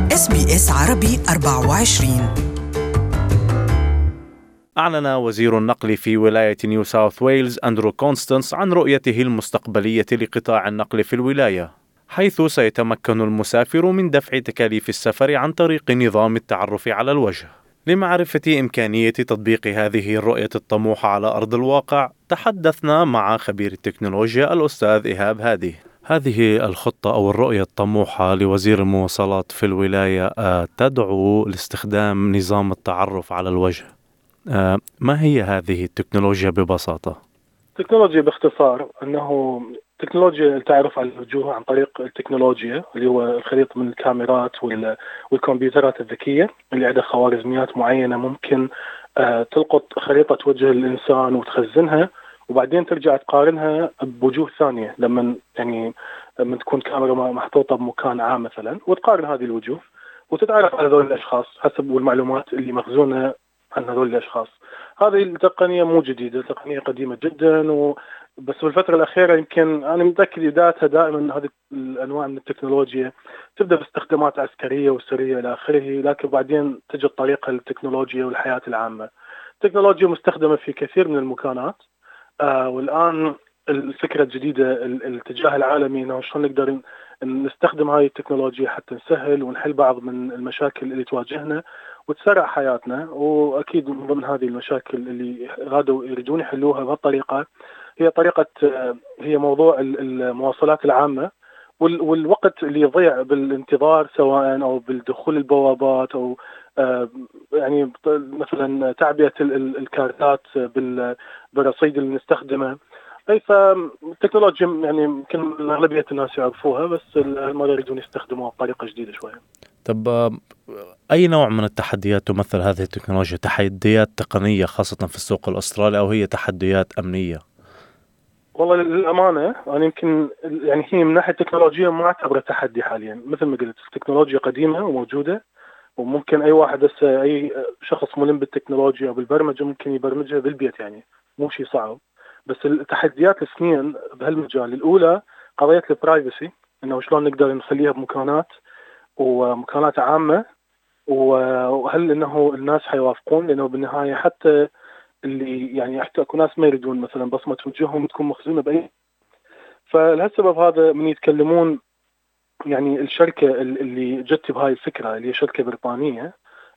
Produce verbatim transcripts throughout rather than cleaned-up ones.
إس بي إس عربي أربعة وعشرين. أعلن وزير النقل في ولاية نيو ساوث ويلز أندرو كونستانس عن رؤيته المستقبلية لقطاع النقل في الولاية، حيث سيتمكن المسافر من دفع تكاليف السفر عن طريق نظام التعرف على الوجه. لمعرفة إمكانية تطبيق هذه الرؤية الطموحة على أرض الواقع، تحدثنا مع خبير التكنولوجيا الأستاذ إيهاب هادي. هذه الخطة أو الرؤية الطموحة لوزير المواصلات في الولاية تدعو لاستخدام نظام التعرف على الوجه. ما هي هذه التكنولوجيا ببساطة؟ التكنولوجيا باختصار أنه تكنولوجيا التعرف على الوجوه عن طريق التكنولوجيا اللي هو الخليط من الكاميرات والكمبيوترات الذكية اللي عندها خوارزميات معينة ممكن تلقط خريطة وجه الإنسان وتخزنها، وبعدين ترجع تقارنها بوجوه ثانية لما يعني لما تكون كاميرا محطوطة بمكان عام مثلا، وتقارن هذه الوجوه وتتعرف على هذول الأشخاصص حسب المعلومات اللي مخزونة عن هذول الأشخاص. هذه التقنية مو جديدة، تقنية قديمة جدا، و بس في الفترة الأخيرة يمكن أنا متأكد بدايتها دائما هذه الأنواع من التكنولوجيا تبدأ باستخدامات عسكرية وسرية إلى آخره، لكن بعدين تجي الطريقة للتكنولوجيا والحياة العامة. التكنولوجيا مستخدمة في كثير من المكانات، آه والآن الفكرة الجديدة الاتجاه العالمي إنه شلون نقدر نستخدم هاي التكنولوجيا حتى نسهل ونحل بعض من المشاكل اللي تواجهنا وتسرع حياتنا. وأكيد من ضمن هذه المشاكل اللي غادوا يريدون يحلوها بهالطريقة هي طريقة هي موضوع المواصلات العامة والوقت اللي يضيع بالانتظار سواء أو بالدخول البوابات أو يعني مثلا تعبئة الكارتات بالرصيد اللي نستخدمه. أي فالتكنولوجيا يعني يمكن أغلبية الناس يعرفوها، بس ما يريدون يستخدموها بطريقة جديدة شوية. طب أي نوع من التحديات تمثل هذه التكنولوجيا؟ تحديات تقنية خاصة في السوق الأسترالي أو هي تحديات أمنية؟ والله للأمانة أنا يمكن يعني هي من ناحية التكنولوجيا ما أعتبرها تحدي حاليا. مثل ما قلت التكنولوجيا قديمة وموجودة، وممكن أي واحد هسه أي شخص ملم بالتكنولوجيا أو بالبرمجة ممكن يبرمجها بالبيت، يعني مو شيء صعب. بس التحديات السنين بهالمجال الأولى قضية البرايفسي، إنه شلون نقدر نخليها بمكانات ومكانات عامة، وهل إنه الناس حيوافقون، لأنه بالنهاية حتى اللي يعني حتى أكو ناس ما يريدون مثلا بصمة وجههم تكون مخزونة بأي. فلهالسبب هذا من يتكلمون يعني الشركة اللي جت بهاي الفكرة اللي هي شركة بريطانية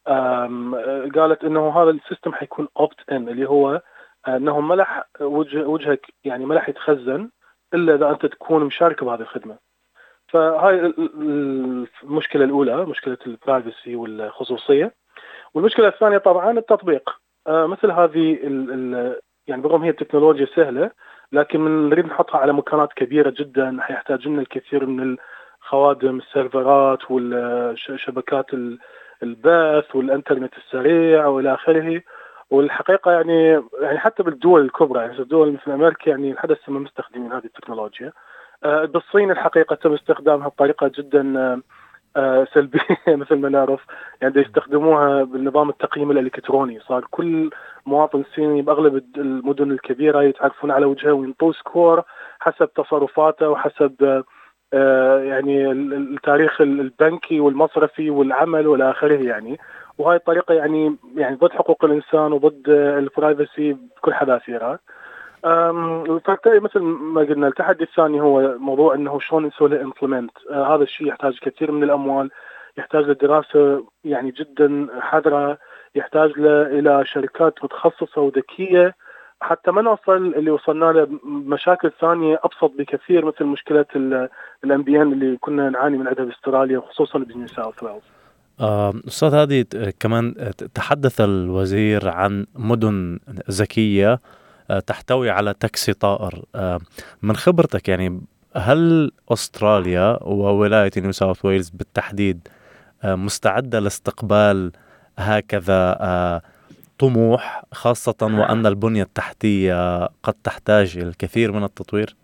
قالت إنه هذا السيستم حيكون opt in، اللي هو أنه ملح وجه وجهك يعني ملح يتخزن إلا إذا أنت تكون مشارك بهذه الخدمة. فهاي المشكلة الأولى، مشكلة البرايفسي والخصوصية. والمشكلة الثانية طبعا التطبيق. آه مثل هذه ال ال يعني برغم هي التكنولوجيا سهلة، لكن من نريد نحطها على مكانات كبيرة جدا حيحتاج لنا الكثير من الخوادم، السيرفرات والشبكات البث والإنترنت السريع وإلى آخره. والحقيقة يعني يعني حتى بالدول الكبرى، يعني الدول مثل أمريكا يعني لحد هسه ما مستخدمين هذه التكنولوجيا. آه بالصين الحقيقة تم استخدامها بطريقة جدا آه آه سلبية مثل ما نعرف، يعني يستخدموها بالنظام التقييم الإلكتروني. صار كل مواطن صيني بأغلب المدن الكبيرة يتعرفون على وجهه وينطوا سكور حسب تصرفاته وحسب آه يعني التاريخ البنكي والمصرفي والعمل والى آخره يعني. وهاي الطريقة يعني يعني ضد حقوق الإنسان وضد البرايفسي بكل حذافيرها. فبالتالي مثل ما قلنا التحدي الثاني هو موضوع انه شلون نسوي له امبلمنت. آه هذا الشيء يحتاج كثير من الاموال، يحتاج لدراسه يعني جدا حذره، يحتاج له الى شركات متخصصه وذكيه حتى ما نوصل اللي وصلنا له مشاكل ثانيه ابسط بكثير، مثل مشكله الام بي ان اللي كنا نعاني من عندها باستراليا وخصوصا بنيو ساوث ويلز. أستاذ هادي، كمان تحدث الوزير عن مدن ذكية تحتوي على تاكسي طائر. من خبرتك يعني هل أستراليا وولاية نيو ساوث ويلز بالتحديد مستعدة لاستقبال هكذا طموح، خاصة وأن البنية التحتية قد تحتاج إلى الكثير من التطوير؟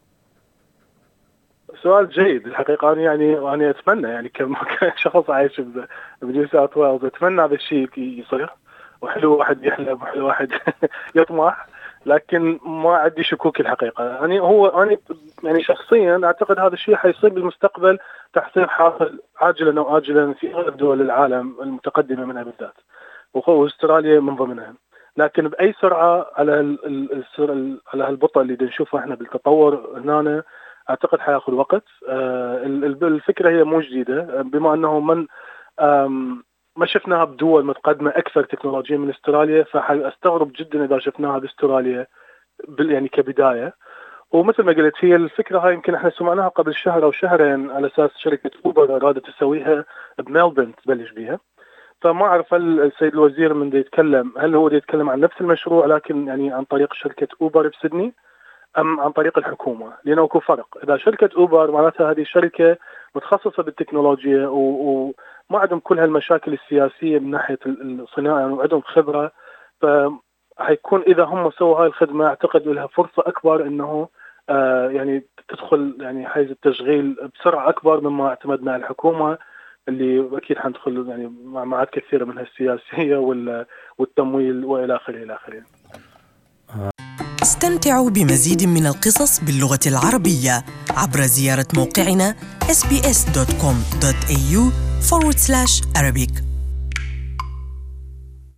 سؤال جيد الحقيقة. أنا يعني أنا أتمنى يعني كشخص عايش بنيو ساوث ويلز أتمنى هذا الشيء يصير، وحلو واحد يحلم وحلو واحد يطمح. لكن ما عندي شكوك الحقيقة. يعني هو أنا يعني شخصيا أعتقد هذا الشيء حيصير بالمستقبل تحسين حاصل عاجلا أو آجلا في أغلب دول العالم المتقدمة منها بالذات، وأستراليا من ضمنها. لكن بأي سرعة على ال على هالبطء اللي نشوفه احنا بالتطور هنا أعتقد حياخذ وقت. الفكرة هي مو جديدة، بما أنه من ما شفناها بدول متقدمة أكثر تكنولوجيا من استراليا، فأستغرب جدا إذا شفناها باستراليا يعني كبداية. ومثل ما قلت هي الفكرة هاي يمكن احنا سمعناها قبل شهر أو شهرين على أساس شركة أوبر أرادت تسويها بملبورن تبلش بيها. فما أعرف هل السيد الوزير من دي يتكلم هل هو دي يتكلم عن نفس المشروع لكن يعني عن طريق شركة أوبر بسيدني أم عن طريق الحكومة، لأنه اكو فرق. إذا شركة أوبر معناتها هذه شركة متخصصة بالتكنولوجيا وما عندهم كل هالمشاكل السياسية من ناحية الصناعة، يعني وعندهم خبرة، فحيكون إذا هم سووا هاي الخدمة أعتقد لها فرصة أكبر إنه آه يعني تدخل يعني حيز التشغيل بسرعة أكبر مما اعتمدنا على الحكومة اللي أكيد حندخل يعني مع معاد كثيرة منها السياسية والتمويل وإلى آخره إلى آخره. استمتعوا بمزيد من القصص باللغة العربية عبر زيارة موقعنا إس بي إس دوت كوم دوت إيه يو forward slash Arabic.